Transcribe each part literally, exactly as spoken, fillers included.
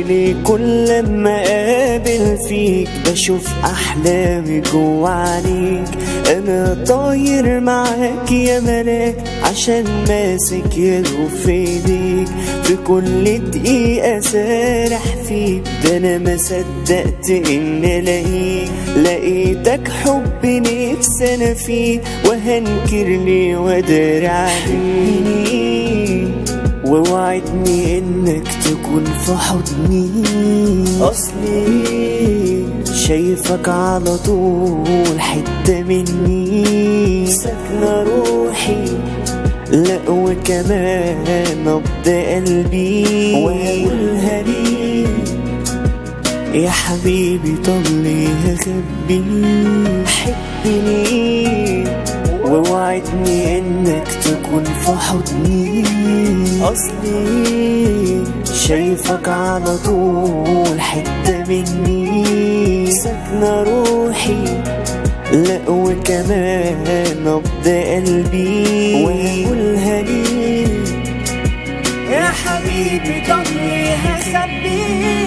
ليه كل لما قابل فيك بشوف احلامي جوا عينيك؟ انا طاير معاك يا ملاك عشان ماسك يدو في ايديك، في كل دقيقة سارح فيك، ده انا ما صدقت ان الاقيك. لقيتك حب نفسي انا فيه، وهنكر ليه واداري عليك؟ ووعدني انك تكون في حضني، اصلي شايفك على طول حتة مني، ساكنة روحي لا وكمان نبض قلبي. وهقولها ليه يا حبيبي؟ طب ليه هخبي؟ حبني ووعدني انك تكون في حضني، اصلي شايفك على طول حتة مني، ساكنة روحي لا وكمان نبض قلبي. وهقولها ليه يا حبيبي؟ طب ليه هخبي؟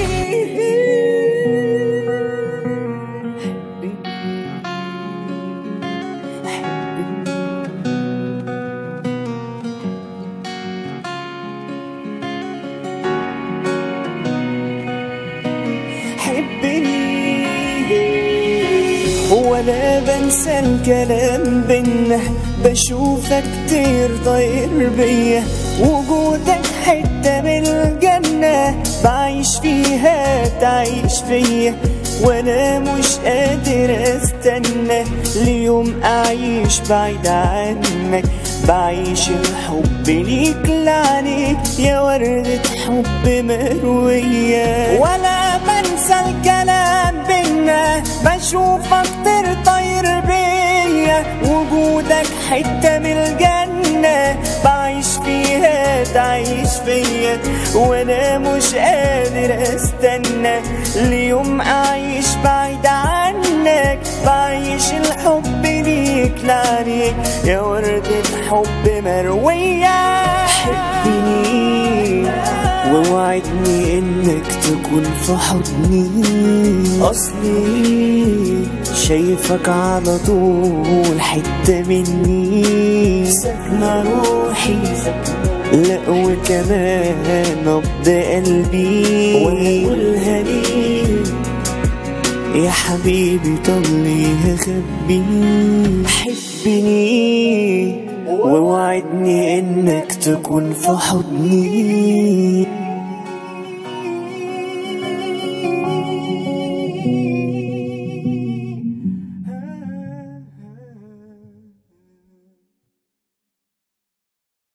ولا بنسى الكلام بينا، بشوفك كتير طاير بيا، وجودك حتة من الجنة بعيش فيها تعيش فيا، وانا مش قادر استنى ليوم اعيش بعيد عنك، بعيش الحب ليك لعنيك يا وردة حب مروية. ولا بنسى الكلام بينا، بشوفك طير طير بيا، وجودك حتة من الجنة بعيش فيها تعيش فيا، وانا مش قادر استنى ليوم اعيش بعيد عنك، بعيش الحب ليك لعنيك يا وردة حب مروية. حبني ووعدني انك تكون في حضني، اصلي شايفك على طول حتة مني، ساكنة روحي لا وكمان نبض قلبي. وهقولها ليه يا حبيبي؟ طب ليه هخبي؟ حبني ووعدني انك تكون في حضني.